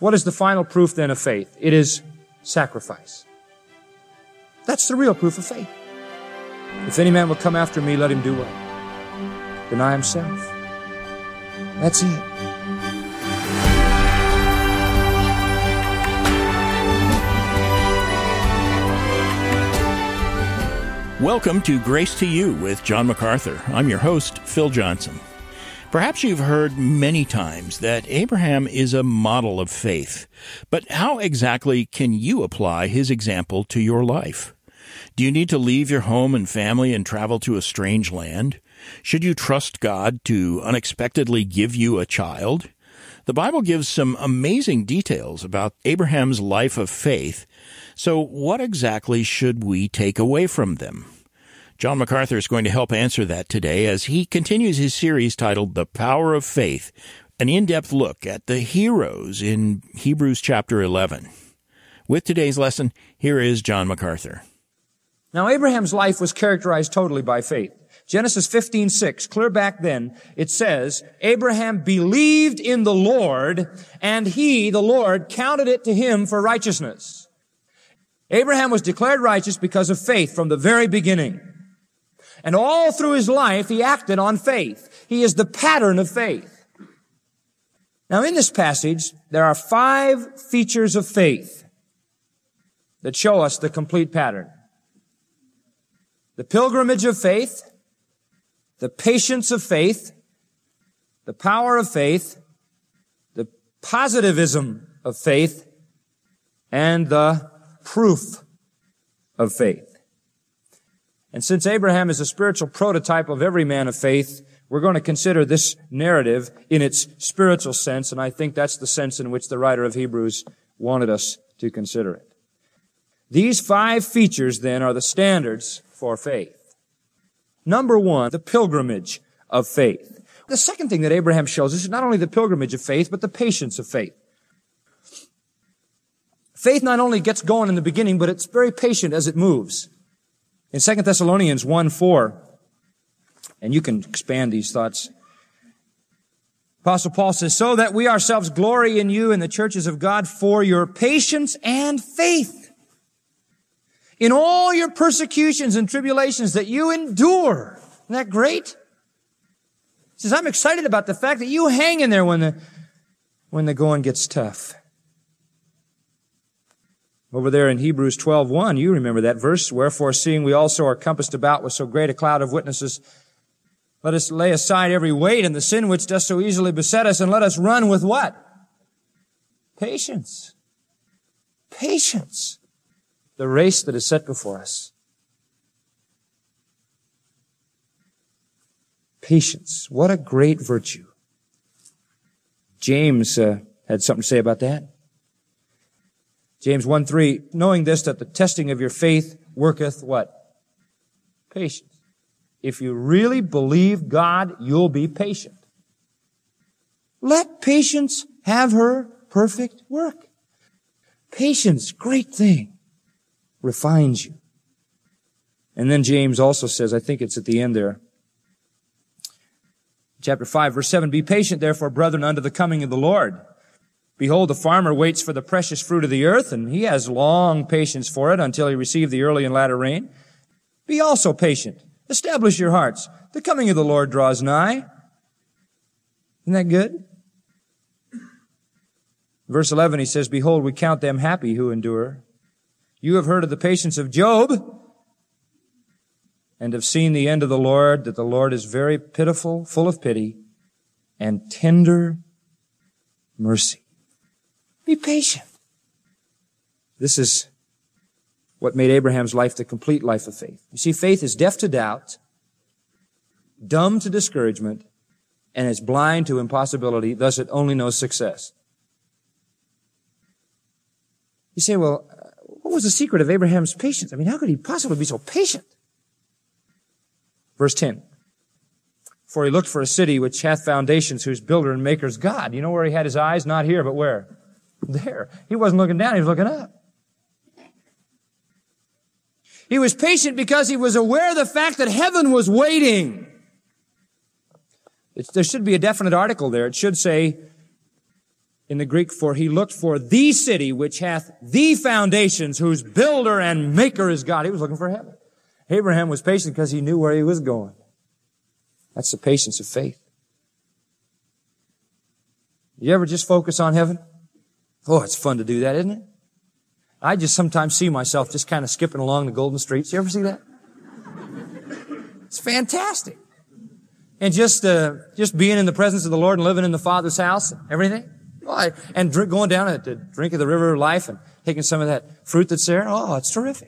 What is the final proof then of faith? It is sacrifice. That's the real proof of faith. If any man will come after me, let him do what? Deny himself. That's it. Welcome to Grace to You with John MacArthur. I'm your host, Phil Johnson. Perhaps you've heard many times that Abraham is a model of faith. But how exactly can you apply his example to your life? Do you need to leave your home and family and travel to a strange land? Should you trust God to unexpectedly give you a child? The Bible gives some amazing details about Abraham's life of faith. So what exactly should we take away from them? John MacArthur is going to help answer that today as he continues his series titled The Power of Faith, an in-depth look at the heroes in Hebrews chapter 11. With today's lesson, here is John MacArthur. Now, Abraham's life was characterized totally by faith. Genesis 15:6, clear back then, it says, Abraham believed in the Lord, and he, the Lord, counted it to him for righteousness. Abraham was declared righteous because of faith from the very beginning. And all through his life, he acted on faith. He is the pattern of faith. Now, in this passage, there are 5 features of faith that show us the complete pattern. The pilgrimage of faith, the patience of faith, the power of faith, the positivism of faith, and the proof of faith. And since Abraham is a spiritual prototype of every man of faith, we're going to consider this narrative in its spiritual sense, and I think that's the sense in which the writer of Hebrews wanted us to consider it. These 5 features, then, are the standards for faith. Number 1, the pilgrimage of faith. The second thing that Abraham shows us is not only the pilgrimage of faith, but the patience of faith. Faith not only gets going in the beginning, but it's very patient as it moves. In 2 Thessalonians 1:4, and you can expand these thoughts, Apostle Paul says, so that we ourselves glory in you in the churches of God for your patience and faith in all your persecutions and tribulations that you endure. Isn't that great? He says, I'm excited about the fact that you hang in there when the going gets tough. Over there in Hebrews 12:1, you remember that verse, wherefore seeing we also are compassed about with so great a cloud of witnesses, let us lay aside every weight and the sin which does so easily beset us, and let us run with what? Patience. Patience. The race that is set before us. Patience. What a great virtue. James had something to say about that. James 1:3, knowing this, that the testing of your faith worketh what? Patience. If you really believe God, you'll be patient. Let patience have her perfect work. Patience, great thing, refines you. And then James also says, I think it's at the end there, chapter 5, verse 7, be patient, therefore, brethren, unto the coming of the Lord. Behold, the farmer waits for the precious fruit of the earth, and he has long patience for it until he receive the early and latter rain. Be also patient. Establish your hearts. The coming of the Lord draws nigh. Isn't that good? Verse 11, he says, behold, we count them happy who endure. You have heard of the patience of Job, and have seen the end of the Lord, that the Lord is very pitiful, full of pity, and tender mercy. Be patient. This is what made Abraham's life the complete life of faith. You see, faith is deaf to doubt, dumb to discouragement, and is blind to impossibility, thus it only knows success. You say, well, what was the secret of Abraham's patience? I mean, how could he possibly be so patient? Verse 10. For he looked for a city which hath foundations, whose builder and maker is God. You know where he had his eyes? Not here, but where? There. He wasn't looking down, he was looking up. He was patient because he was aware of the fact that heaven was waiting. There should be a definite article there. It should say, in the Greek, for he looked for the city which hath the foundations, whose builder and maker is God. He was looking for heaven. Abraham was patient because he knew where he was going. That's the patience of faith. You ever just focus on heaven? Oh, it's fun to do that, isn't it? I just sometimes see myself just kind of skipping along the golden streets. You ever see that? It's fantastic. And just being in the presence of the Lord and living in the Father's house and everything. Going down to drink of the river of life and taking some of that fruit that's there. Oh, it's terrific.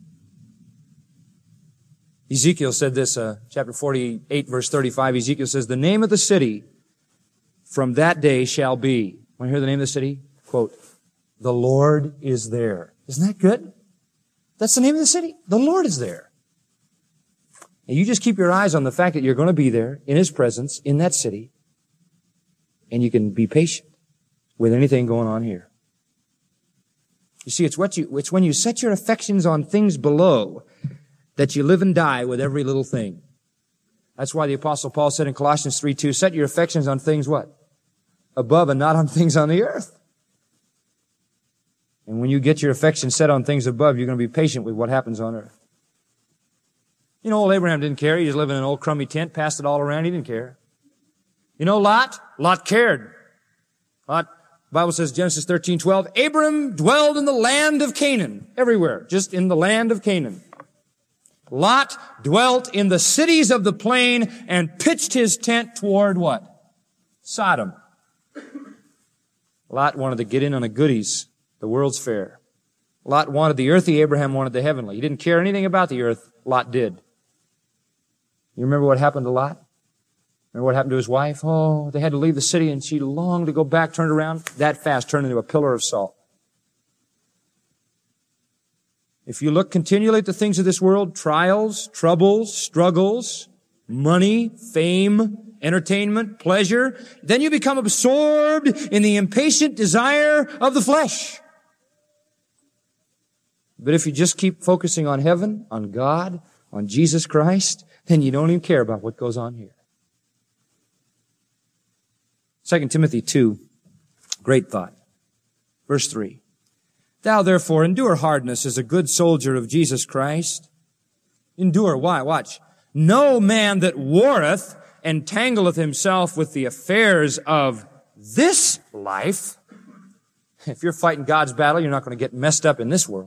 Ezekiel said this, chapter 48, verse 35. Ezekiel says, the name of the city from that day shall be. Want to hear the name of the city? Quote, the Lord is there. Isn't that good? That's the name of the city. The Lord is there. And you just keep your eyes on the fact that you're going to be there in His presence in that city, and you can be patient with anything going on here. You see, it's when you set your affections on things below that you live and die with every little thing. That's why the Apostle Paul said in Colossians 3:2, set your affections on things what? Above and not on things on the earth. And when you get your affections set on things above, you're going to be patient with what happens on earth. You know, old Abraham didn't care. He was living in an old crummy tent, passed it all around. He didn't care. You know Lot? Lot cared. Lot, the Bible says, Genesis 13:12, Abram dwelled in the land of Canaan. Everywhere. Just in the land of Canaan. Lot dwelt in the cities of the plain and pitched his tent toward what? Sodom. Lot wanted to get in on the goodies, the world's fair. Lot wanted the earthly, Abraham wanted the heavenly. He didn't care anything about the earth. Lot did. You remember what happened to Lot? Remember what happened to his wife? Oh, they had to leave the city and she longed to go back, turned around, that fast, turned into a pillar of salt. If you look continually at the things of this world, trials, troubles, struggles, money, fame, entertainment, pleasure, then you become absorbed in the impatient desire of the flesh. But if you just keep focusing on heaven, on God, on Jesus Christ, then you don't even care about what goes on here. 2 Timothy 2, great thought. Verse 3. Thou therefore endure hardness as a good soldier of Jesus Christ. Endure. Why? Watch. No man that warreth entangleth himself with the affairs of this life. If you're fighting God's battle, you're not going to get messed up in this world.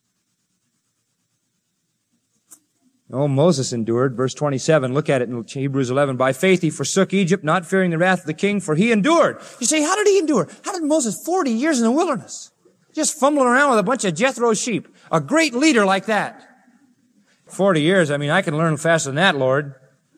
Oh, Moses endured. Verse 27, look at it in Hebrews 11. By faith he forsook Egypt, not fearing the wrath of the king, for he endured. You say, how did he endure? How did Moses 40 years in the wilderness? Just fumbling around with a bunch of Jethro's sheep. A great leader like that. 40 years, I mean, I can learn faster than that, Lord.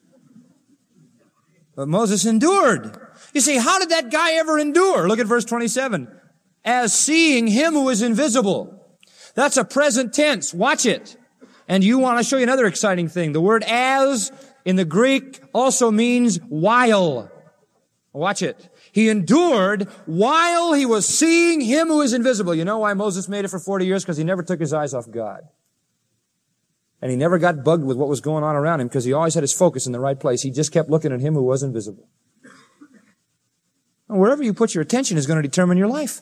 But Moses endured. You say, how did that guy ever endure? Look at verse 27. As seeing him who is invisible. That's a present tense. Watch it. And you want to show you another exciting thing. The word as in the Greek also means while. Watch it. He endured while he was seeing him who is invisible. You know why Moses made it for 40 years? Because he never took his eyes off God. And he never got bugged with what was going on around him because he always had his focus in the right place. He just kept looking at him who was invisible. And wherever you put your attention is going to determine your life.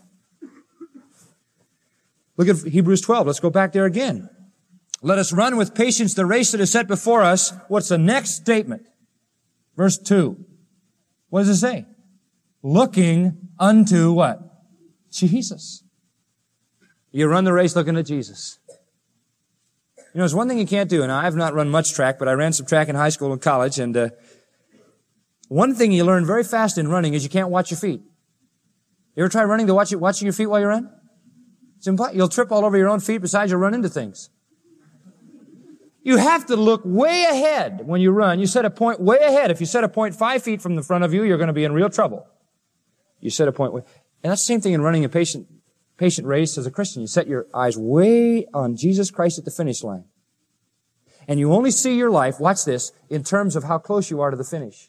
Look at Hebrews 12. Let's go back there again. Let us run with patience the race that is set before us. What's the next statement? Verse 2. What does it say? Looking unto what? Jesus. You run the race looking at Jesus. You know, there's one thing you can't do, and I have not run much track, but I ran some track in high school and college, and one thing you learn very fast in running is you can't watch your feet. You ever try running to watching your feet while you run? It's impossible. You'll trip all over your own feet, besides you'll run into things. You have to look way ahead when you run. You set a point way ahead. If you set a point 5 feet from the front of you, you're going to be in real trouble. You set a point way. And that's the same thing in running a patient race as a Christian. You set your eyes way on Jesus Christ at the finish line. And you only see your life, watch this, in terms of how close you are to the finish.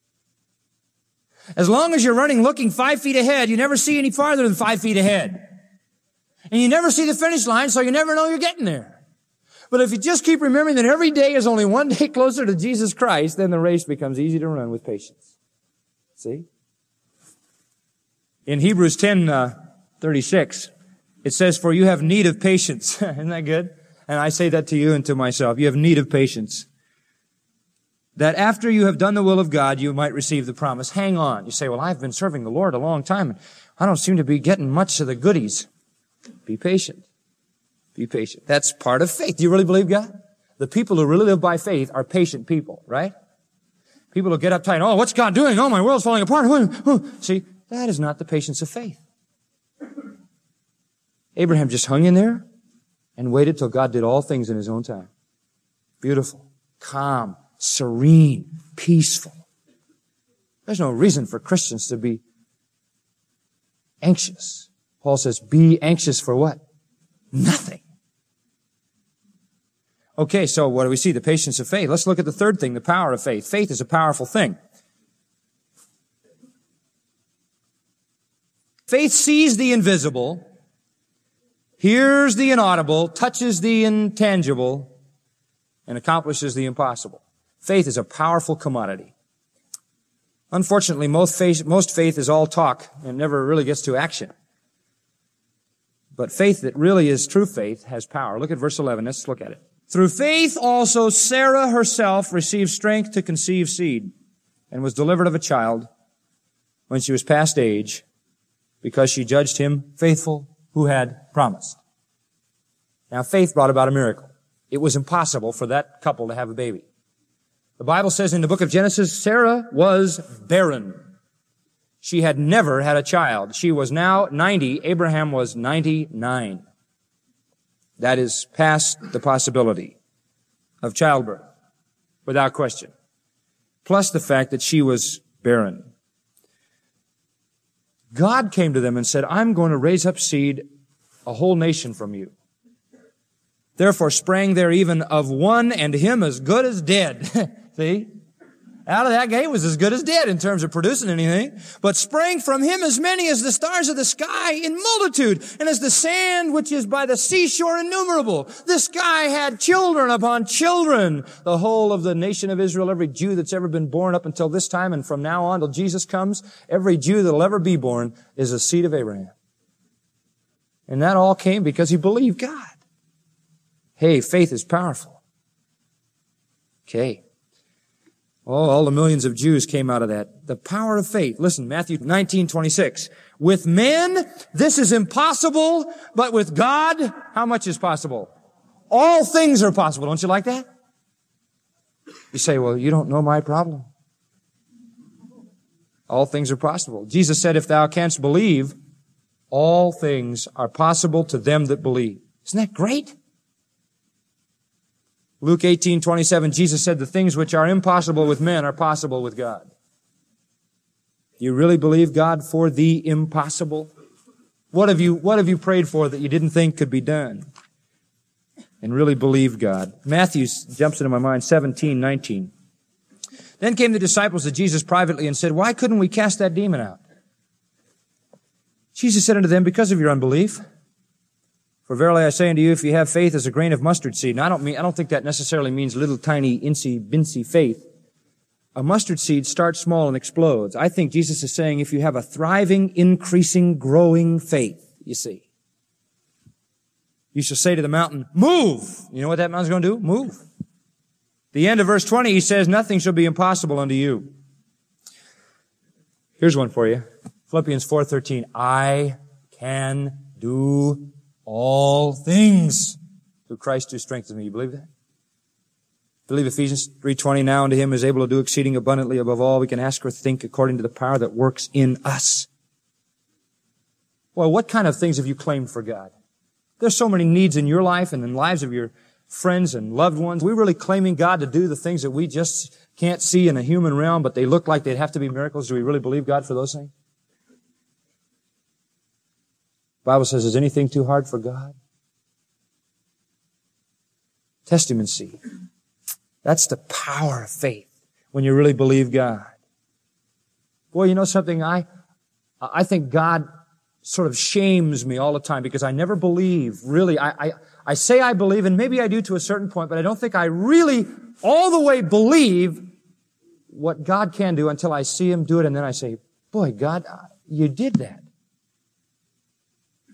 As long as you're running looking 5 feet ahead, you never see any farther than 5 feet ahead. And you never see the finish line, so you never know you're getting there. But if you just keep remembering that every day is only one day closer to Jesus Christ, then the race becomes easy to run with patience. See? In Hebrews 10:36, it says, "For you have need of patience." Isn't that good? And I say that to you and to myself. You have need of patience, that after you have done the will of God, you might receive the promise. Hang on. You say, well, I've been serving the Lord a long time, and I don't seem to be getting much of the goodies. Be patient. Be patient. That's part of faith. Do you really believe God? The people who really live by faith are patient people, right? People who get uptight, oh, what's God doing? Oh, my world's falling apart. See, that is not the patience of faith. Abraham just hung in there and waited till God did all things in His own time. Beautiful, calm, serene, peaceful. There's no reason for Christians to be anxious. Paul says, be anxious for what? Nothing. Okay, so what do we see? The patience of faith. Let's look at the third thing, the power of faith. Faith is a powerful thing. Faith sees the invisible, hears the inaudible, touches the intangible, and accomplishes the impossible. Faith is a powerful commodity. Unfortunately, most faith is all talk and never really gets to action. But faith that really is true faith has power. Look at verse 11. Let's look at it. Through faith also Sarah herself received strength to conceive seed and was delivered of a child when she was past age because she judged him faithful who had promised. Now, faith brought about a miracle. It was impossible for that couple to have a baby. The Bible says in the book of Genesis, Sarah was barren. She had never had a child. She was now 90. Abraham was 99. That is past the possibility of childbirth, without question. Plus the fact that she was barren. God came to them and said, I'm going to raise up seed, a whole nation from you. Therefore sprang there even of one, and him as good as dead. See? Out of that gate was as good as dead in terms of producing anything. But sprang from him as many as the stars of the sky in multitude, and as the sand which is by the seashore innumerable. This guy had children upon children. The whole of the nation of Israel, every Jew that's ever been born up until this time, and from now on till Jesus comes, every Jew that'll ever be born is a seed of Abraham. And that all came because he believed God. Hey, faith is powerful. Okay. Oh, all the millions of Jews came out of that. The power of faith. Listen, Matthew 19:26. With men, this is impossible, but with God, how much is possible? All things are possible. Don't you like that? You say, well, you don't know my problem. All things are possible. Jesus said, if thou canst believe, all things are possible to them that believe. Isn't that great? Luke 18:27, Jesus said, the things which are impossible with men are possible with God. Do you really believe God for the impossible? What have you prayed for that you didn't think could be done? And really believe God. Matthew jumps into my mind, 17:19. Then came the disciples to Jesus privately and said, why couldn't we cast that demon out? Jesus said unto them, because of your unbelief. For verily I say unto you, if you have faith as a grain of mustard seed, and I don't think that necessarily means little tiny incy-bincy faith. A mustard seed starts small and explodes. I think Jesus is saying if you have a thriving, increasing, growing faith, you see. You shall say to the mountain, move. You know what that mountain's going to do? Move. The end of verse 20, he says, nothing shall be impossible unto you. Here's one for you. Philippians 4:13. I can do all things through Christ who strengthens me. You believe that? Believe Ephesians 3:20. Now unto him is able to do exceeding abundantly above all we can ask or think according to the power that works in us. Well, what kind of things have you claimed for God? There's so many needs in your life and in the lives of your friends and loved ones. We're really claiming God to do the things that we just can't see in a human realm, but they look like they'd have to be miracles. Do we really believe God for those things? The Bible says, is anything too hard for God? Test him and see. That's the power of faith when you really believe God. Boy, you know something? I think God sort of shames me all the time because I never believe, really. I say I believe, and maybe I do to a certain point, but I don't think I really all the way believe what God can do until I see him do it, and then I say, boy, God, you did that.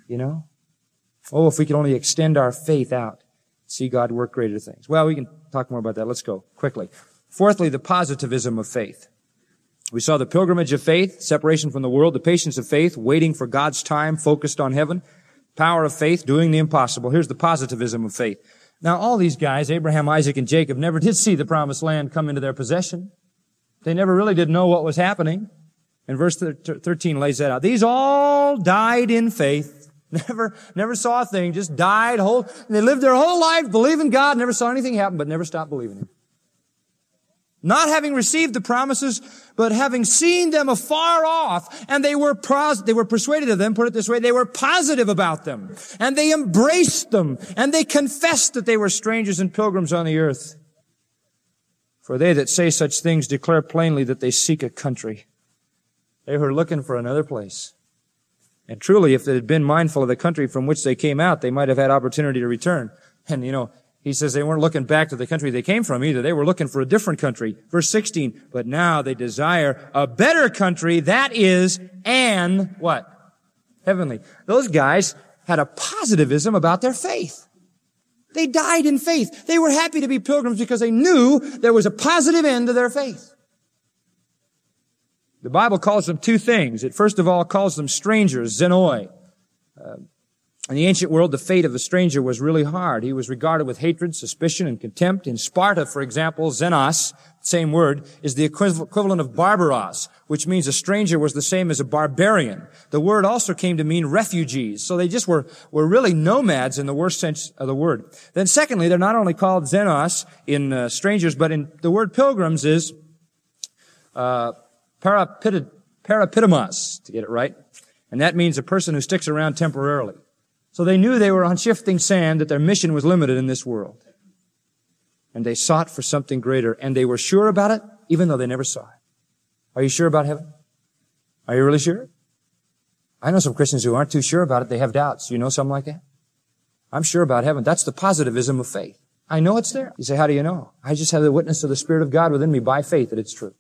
You know? Oh, if we could only extend our faith out, see God work greater things. Well, we can talk more about that. Let's go quickly. Fourthly, the positivism of faith. We saw the pilgrimage of faith, separation from the world, the patience of faith, waiting for God's time, focused on heaven, power of faith, doing the impossible. Here's the positivism of faith. Now, all these guys, Abraham, Isaac, and Jacob, never did see the promised land come into their possession. They never really did know what was happening. And verse 13 lays that out. These all died in faith. Never saw a thing, just died. They lived their whole life believing God, never saw anything happen, but never stopped believing Him. Not having received the promises, but having seen them afar off, and they were persuaded of them, put it this way, they were positive about them, and they embraced them, and they confessed that they were strangers and pilgrims on the earth. For they that say such things declare plainly that they seek a country. They were looking for another place. And truly, if they had been mindful of the country from which they came out, they might have had opportunity to return. And he says they weren't looking back to the country they came from either. They were looking for a different country. Verse 16, but now they desire a better country, that is, what? Heavenly. Those guys had a positivism about their faith. They died in faith. They were happy to be pilgrims because they knew there was a positive end to their faith. The Bible calls them two things. It first of all calls them strangers, xenoi. In the ancient world, the fate of a stranger was really hard. He was regarded with hatred, suspicion, and contempt. In Sparta, for example, xenos, same word, is the equivalent of barbaros, which means a stranger was the same as a barbarian. The word also came to mean refugees. So they just were really nomads in the worst sense of the word. Then secondly, they're not only called xenos in strangers, but in the word pilgrims is parapitimas, to get it right. And that means a person who sticks around temporarily. So they knew they were on shifting sand, that their mission was limited in this world. And they sought for something greater. And they were sure about it, even though they never saw it. Are you sure about heaven? Are you really sure? I know some Christians who aren't too sure about it. They have doubts. You know something like that? I'm sure about heaven. That's the positivism of faith. I know it's there. You say, how do you know? I just have the witness of the Spirit of God within me by faith that it's true.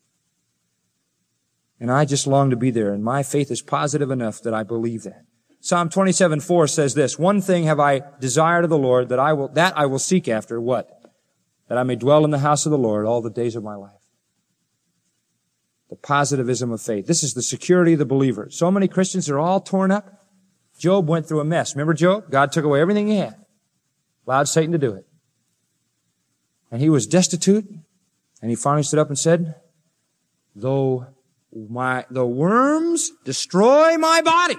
And I just long to be there. And my faith is positive enough that I believe that. Psalm 27:4 says this, one thing have I desired of the Lord, that I will seek after, what? That I may dwell in the house of the Lord all the days of my life. The positivism of faith. This is the security of the believer. So many Christians are all torn up. Job went through a mess. Remember Job? God took away everything he had. Allowed Satan to do it. And he was destitute. And he finally stood up and said, though the worms destroy my body,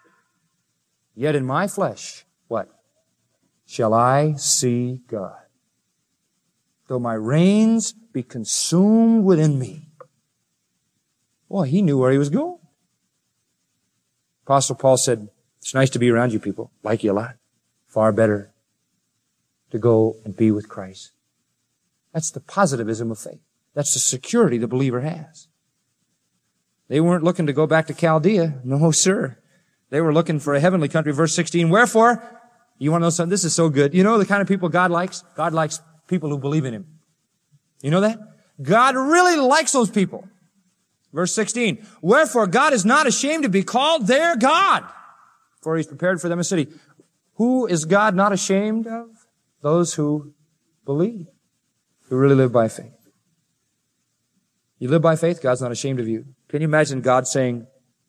yet in my flesh, what? Shall I see God? Though my reins be consumed within me. Boy, he knew where he was going. Apostle Paul said, it's nice to be around you people. Like you a lot. Far better to go and be with Christ. That's the positivism of faith. That's the security the believer has. They weren't looking to go back to Chaldea. No, sir. They were looking for a heavenly country. Verse 16, wherefore, you want to know something? This is so good. You know the kind of people God likes? God likes people who believe in Him. You know that? God really likes those people. Verse 16, wherefore God is not ashamed to be called their God, for He's prepared for them a city. Who is God not ashamed of? Those who believe, who really live by faith. You live by faith, God's not ashamed of you. Can you imagine God saying,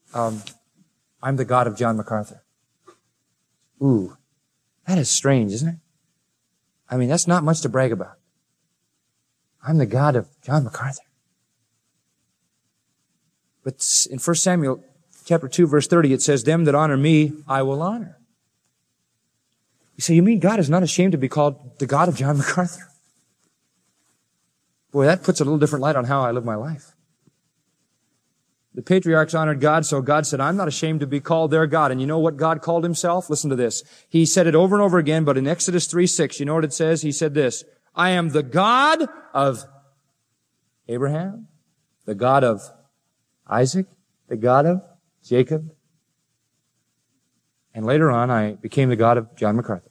I'm the God of John MacArthur? Ooh, that is strange, isn't it? I mean, that's not much to brag about. I'm the God of John MacArthur. But in 1 Samuel chapter 2, verse 30, it says, them that honor me, I will honor. You say, you mean God is not ashamed to be called the God of John MacArthur? Boy, that puts a little different light on how I live my life. The patriarchs honored God, so God said, I'm not ashamed to be called their God. And you know what God called Himself? Listen to this. He said it over and over again, but in Exodus 3:6, you know what it says? He said this, I am the God of Abraham, the God of Isaac, the God of Jacob. And later on, I became the God of John MacArthur.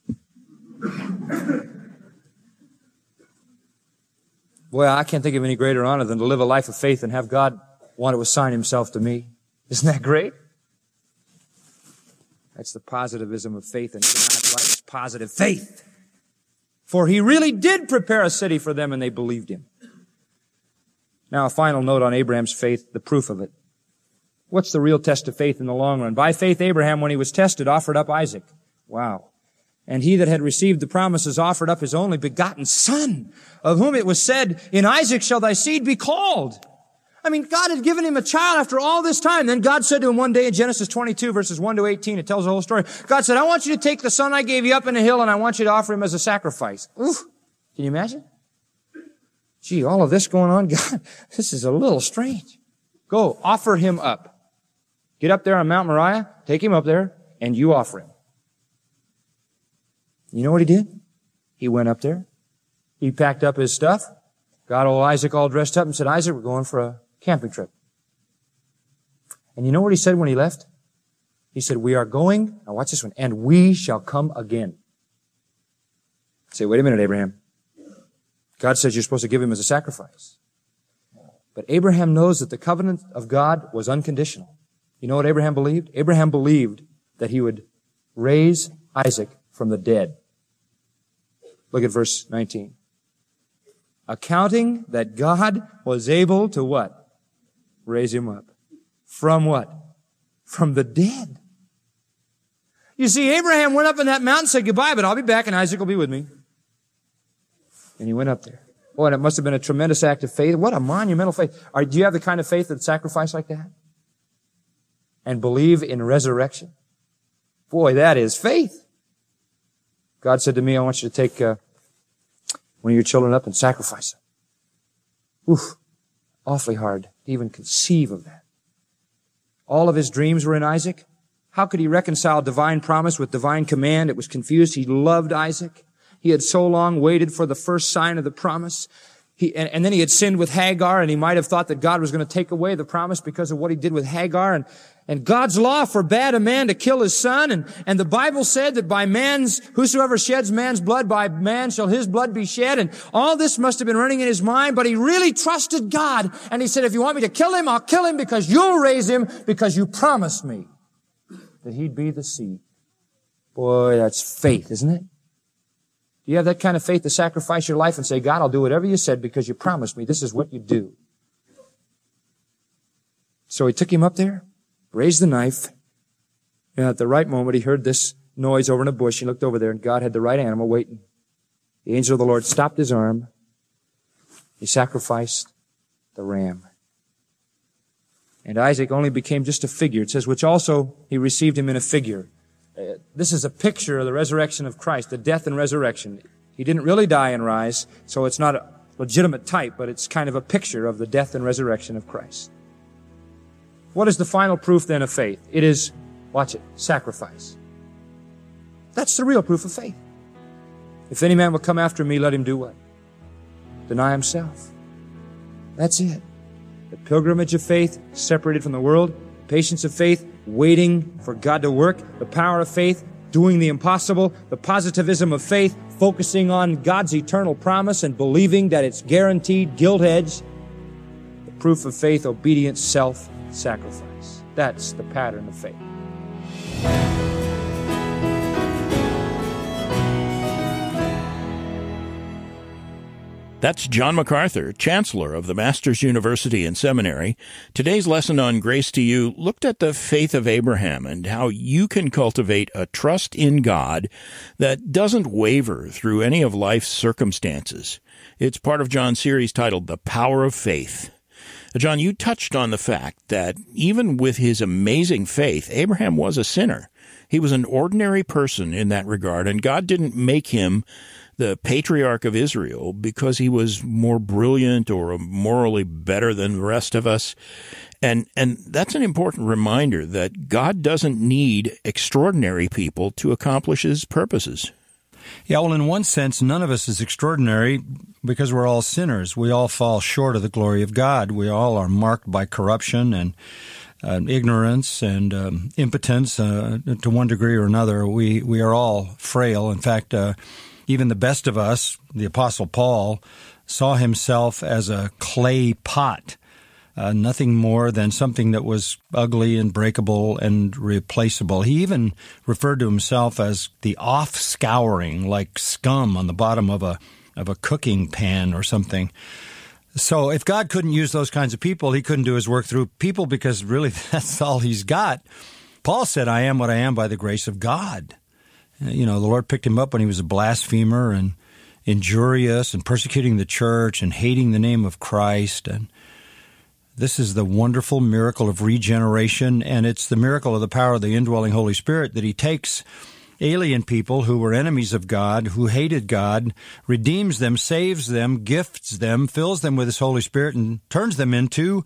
Boy, I can't think of any greater honor than to live a life of faith and have God want to assign Himself to me. Isn't that great? That's the positivism of faith, and God's life is positive faith. For he really did prepare a city for them, and they believed him. Now, a final note on Abraham's faith, the proof of it. What's the real test of faith in the long run? By faith, Abraham, when he was tested, offered up Isaac. Wow. And he that had received the promises offered up his only begotten son, of whom it was said, in Isaac shall thy seed be called. I mean, God had given him a child after all this time. Then God said to him one day in Genesis 22, verses 1 to 18, it tells the whole story. God said, I want you to take the son I gave you up in the hill, and I want you to offer him as a sacrifice. Oof. Can you imagine? Gee, all of this going on, God, this is a little strange. Go, offer him up. Get up there on Mount Moriah, take him up there, and you offer him. You know what he did? He went up there. He packed up his stuff, got old Isaac all dressed up, and said, Isaac, we're going for a camping trip. And you know what he said when he left? He said, we are going, now watch this one, and we shall come again. Say, wait a minute, Abraham. God says you're supposed to give him as a sacrifice. But Abraham knows that the covenant of God was unconditional. You know what Abraham believed? Abraham believed that he would raise Isaac from the dead. Look at verse 19. Accounting that God was able to what? Raise him up. From what? From the dead. You see, Abraham went up in that mountain and said goodbye, but I'll be back and Isaac will be with me. And he went up there. Boy, and it must have been a tremendous act of faith. What a monumental faith. Do you have the kind of faith that sacrifice like that? And believe in resurrection? Boy, that is faith. God said to me, I want you to take one of your children up and sacrifice them. Oof, awfully hard to even conceive of that. All of his dreams were in Isaac. How could he reconcile divine promise with divine command? It was confused. He loved Isaac. He had so long waited for the first sign of the promise. And then he had sinned with Hagar, and he might have thought that God was going to take away the promise because of what he did with Hagar. And God's law forbade a man to kill his son. And the Bible said that by whosoever sheds man's blood, by man shall his blood be shed. And all this must have been running in his mind, but he really trusted God. And he said, if you want me to kill him, I'll kill him because you'll raise him because you promised me that he'd be the seed. Boy, that's faith, isn't it? Do you have that kind of faith to sacrifice your life and say, God, I'll do whatever you said because you promised me this is what you do? So he took him up there, raised the knife, and at the right moment he heard this noise over in a bush. He looked over there and God had the right animal waiting. The angel of the Lord stopped his arm. He sacrificed the ram. And Isaac only became just a figure. It says, which also he received him in a figure. This is a picture of the resurrection of Christ, the death and resurrection. He didn't really die and rise, so it's not a legitimate type, but it's kind of a picture of the death and resurrection of Christ. What is the final proof then of faith? It is, watch it, sacrifice. That's the real proof of faith. If any man will come after me, let him do what? Deny himself. That's it. The pilgrimage of faith, separated from the world, patience of faith, waiting for God to work, the power of faith, doing the impossible, the positivism of faith, focusing on God's eternal promise and believing that it's guaranteed, gilt-edged, the proof of faith, obedience, self-sacrifice. That's the pattern of faith. That's John MacArthur, Chancellor of the Masters University and Seminary. Today's lesson on Grace to You looked at the faith of Abraham and how you can cultivate a trust in God that doesn't waver through any of life's circumstances. It's part of John's series titled The Power of Faith. John, you touched on the fact that even with his amazing faith, Abraham was a sinner. He was an ordinary person in that regard, and God didn't make him the patriarch of Israel because he was more brilliant or morally better than the rest of us. And that's an important reminder that God doesn't need extraordinary people to accomplish his purposes. Yeah, well, in one sense, none of us is extraordinary because we're all sinners. We all fall short of the glory of God. We all are marked by corruption and ignorance and impotence to one degree or another. We are all frail. In fact, even the best of us, the Apostle Paul, saw himself as a clay pot nothing more than something that was ugly and breakable and replaceable. He even referred to himself as the off-scouring, like scum on the bottom of a cooking pan or something. So if God couldn't use those kinds of people, he couldn't do his work through people, because really that's all he's got. Paul said, I am what I am by the grace of God. The Lord picked him up when he was a blasphemer and injurious and persecuting the church and hating the name of Christ. And this is the wonderful miracle of regeneration, and it's the miracle of the power of the indwelling Holy Spirit that he takes alien people who were enemies of God, who hated God, redeems them, saves them, gifts them, fills them with his Holy Spirit, and turns them into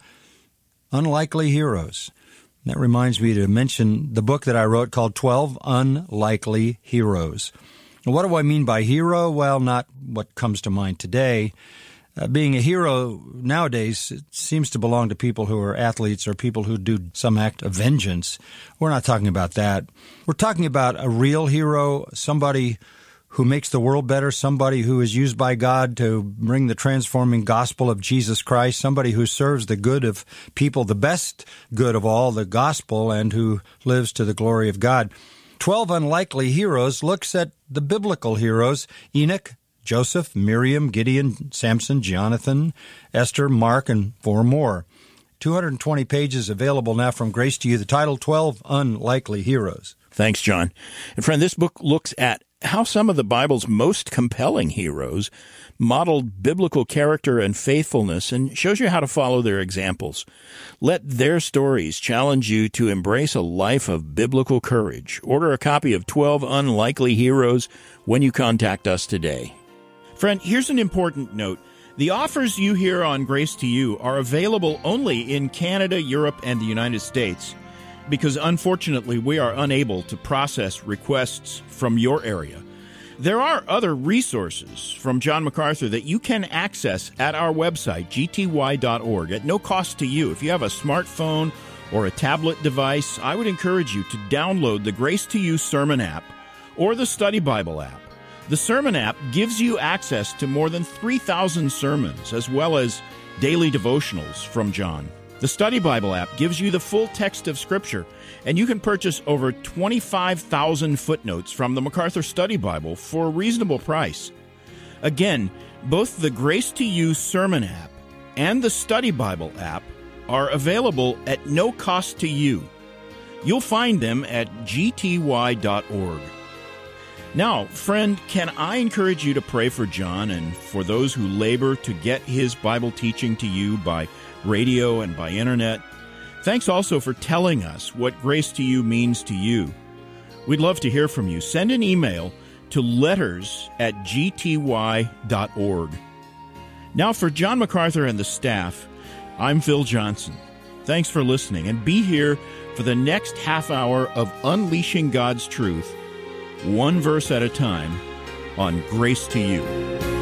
unlikely heroes. That reminds me to mention the book that I wrote called 12 Unlikely Heroes. And what do I mean by hero? Well, not what comes to mind today. Being a hero nowadays, it seems to belong to people who are athletes or people who do some act of vengeance. We're not talking about that. We're talking about a real hero, somebody who makes the world better, somebody who is used by God to bring the transforming gospel of Jesus Christ, somebody who serves the good of people, the best good of all, the gospel, and who lives to the glory of God. 12 Unlikely Heroes looks at the biblical heroes: Enoch, Joseph, Miriam, Gideon, Samson, Jonathan, Esther, Mark, and 4 more. 220 pages available now from Grace to You. The title, 12 Unlikely Heroes. Thanks, John. And friend, this book looks at how some of the Bible's most compelling heroes modeled biblical character and faithfulness, and shows you how to follow their examples. Let their stories challenge you to embrace a life of biblical courage. Order a copy of 12 Unlikely Heroes when you contact us today. Friend, here's an important note. The offers you hear on Grace to You are available only in Canada, Europe, and the United States, because unfortunately we are unable to process requests from your area. There are other resources from John MacArthur that you can access at our website, gty.org, at no cost to you. If you have a smartphone or a tablet device, I would encourage you to download the Grace to You Sermon app or the Study Bible app. The Sermon app gives you access to more than 3,000 sermons, as well as daily devotionals from John. The Study Bible app gives you the full text of Scripture, and you can purchase over 25,000 footnotes from the MacArthur Study Bible for a reasonable price. Again, both the Grace to You Sermon app and the Study Bible app are available at no cost to you. You'll find them at gty.org. Now, friend, can I encourage you to pray for John and for those who labor to get his Bible teaching to you by radio and by internet? Thanks also for telling us what Grace to You means to you. We'd love to hear from you. Send an email to letters@gty.org. Now, for John MacArthur and the staff, I'm Phil Johnson. Thanks for listening, and be here for the next half hour of Unleashing God's Truth, one verse at a time, on Grace to You.